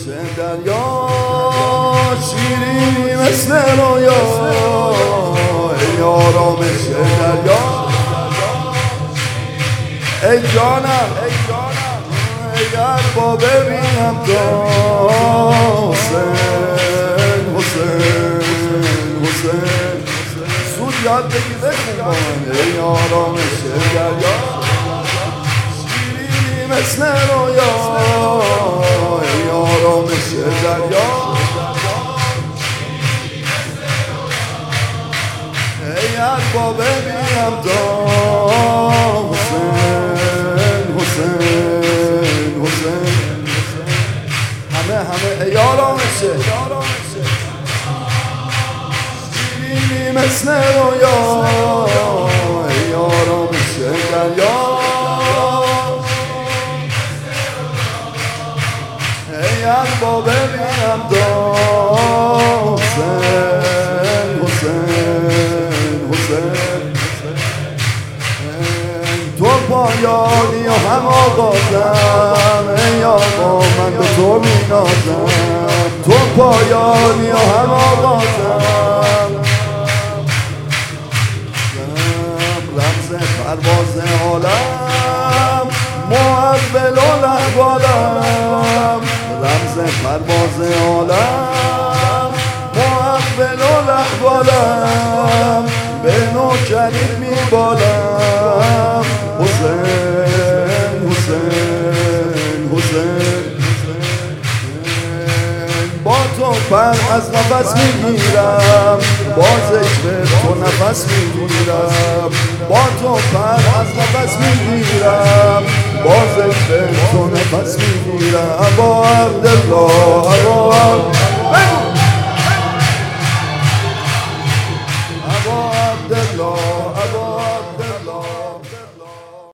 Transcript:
مثل دریا، شیرینی مثل رویا، ای یارا مثل دریا، ای جانم اگر با ببینم تو حسین زود یاد بگی بخون، ای یارا مثل دریا، شیرینی مثل رویا، ای یارا مثل دریا، اگر با ببینم تو همه ای یارا مثل شیرینی مثل رویا، ای یارا مثل دریا، اگر با ببینم تو تو پایانی و هم آغازم، ای آقا من به تو می نازم، تو پایانی و هم آغازم، رمز پرواز عالم، محول و لحوالم، رمز پرواز عالم، محول و لحوالم، به نوکری می بالم، حسین با تو پر از نفس میگیرم، با ذکر تو نفس میگیرم، با تو پر از نفس میگیرم، با ذکر تو نفس میگیرم، با عبدالله